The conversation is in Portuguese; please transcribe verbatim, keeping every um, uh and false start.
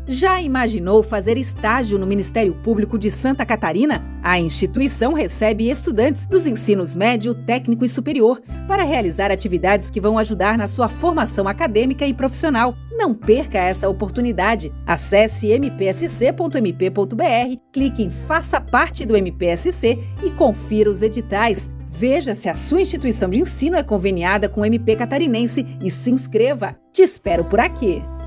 Já imaginou fazer estágio no Ministério Público de Santa Catarina? A instituição recebe estudantes dos ensinos médio, técnico e superior para realizar atividades que vão ajudar na sua formação acadêmica e profissional. Não perca essa oportunidade. Acesse m p s c ponto m p ponto b r, clique em Faça Parte do M P S C e confira os editais. Veja se a sua instituição de ensino é conveniada com o M P Catarinense e se inscreva. Te espero por aqui!